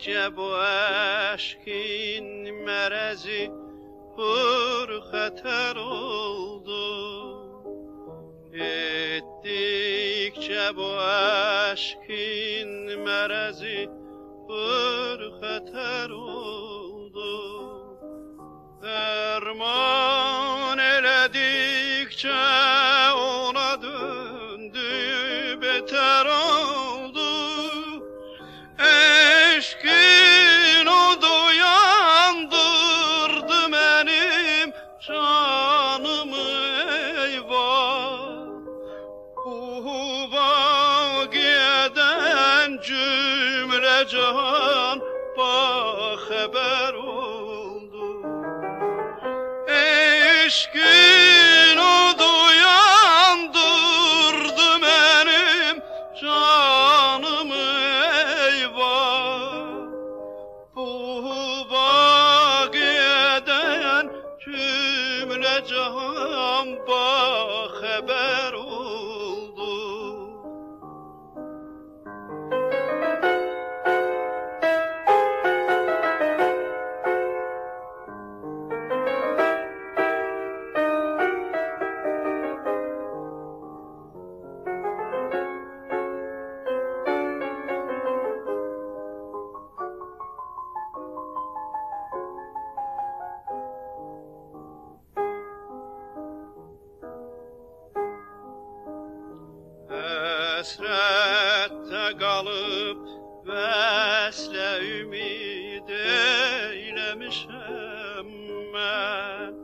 ettikçe bu aşkın merezi pürxəter oldu. Ettikçe bu aşkın merezi pürxəter oldu. Derman eledikçe ona döndü beter oldu. Eşkin odu yandırdı benim canımı eyvah. Huvagiyeden cümle can bahaber oldu. Eşkin odu yandırdı benim canımı eyvah. Bu bagiyeden cümle can bahaber oldu. Həsrətdə qalıb vəslə ümid eyləmişəm mən.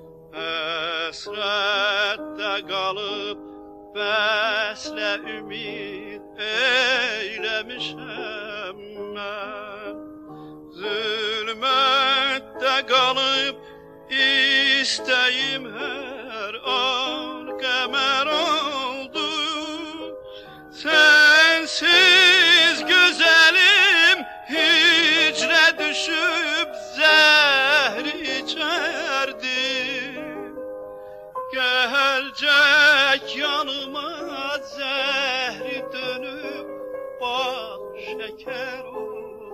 Həsrətdə qalıb vəslə ümid eyləmişəm mən. Zülmətdə qalıb istəyim hər an qəmər oldu. Sensiz güzelim hicre düşüp zehir içerdim. Gelecek yanıma zehri dönüp bal şeker oldu.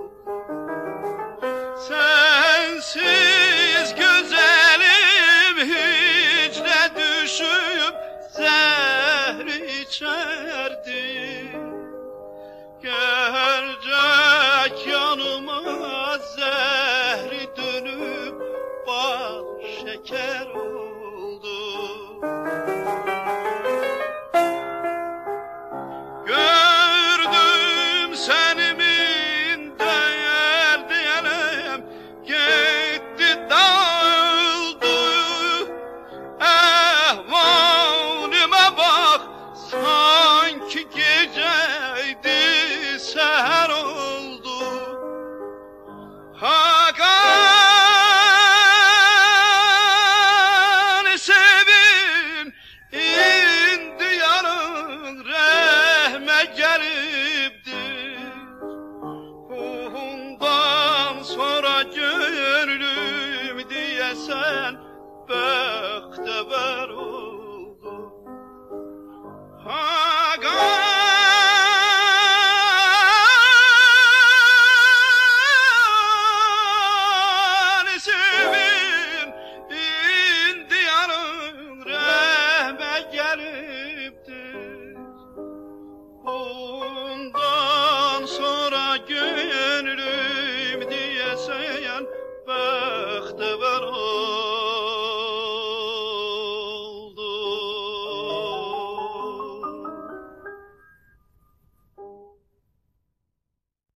Sensiz güzelim hicre düşüp zehir içerdim. Gelecek yanıma zehri dönüp bal şeker oldu. Gördüm senimin değer diyelim gitti dağıldı. Ehvalime bak sanki geceydi seher oldu. Hakan'ı sevin indi yarın rehme gelipdir. Bundan sonra gönlüm diyesen bekteber oldu.